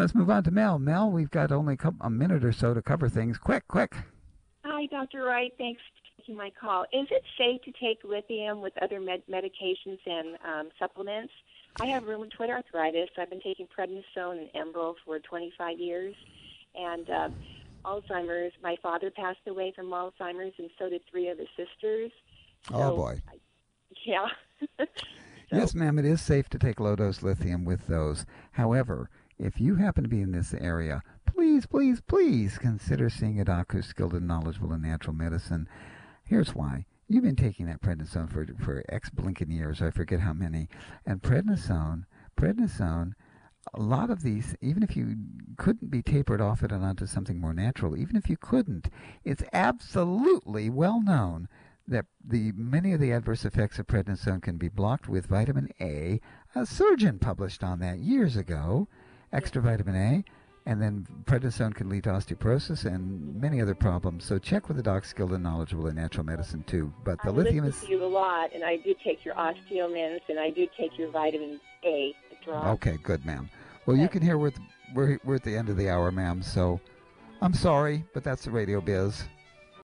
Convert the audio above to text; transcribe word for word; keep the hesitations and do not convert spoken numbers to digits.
let's move on to Mel. Mel, we've got only a, couple, a minute or so to cover things. Quick, quick. Hi, Doctor Wright. Thanks for taking my call. Is it safe to take lithium with other med- medications and um, supplements? I have rheumatoid arthritis. I've been taking prednisone and Enbrel for twenty-five years. And uh, Alzheimer's, my father passed away from Alzheimer's, and so did three of his sisters. Oh, so, boy. I, yeah. so, Yes, ma'am, it is safe to take low-dose lithium with those. However, if you happen to be in this area, please, please, please consider seeing a doc who's skilled and knowledgeable in natural medicine. Here's why. You've been taking that prednisone for for X blinking years, I forget how many. And prednisone, prednisone, a lot of these, even if you couldn't be tapered off it and onto something more natural, even if you couldn't, it's absolutely well known that the many of the adverse effects of prednisone can be blocked with vitamin A. A surgeon published on that years ago, extra vitamin A. And then prednisone can lead to osteoporosis and many other problems. So check with a doc skilled and knowledgeable in natural medicine too. But the I lithium listen is... to you a lot, and I do take your osteomins, and I do take your vitamin A, the drop. Okay, good, ma'am. Well, you can hear we're, th- we're, we're at the end of the hour, ma'am, so I'm sorry, but that's the radio biz.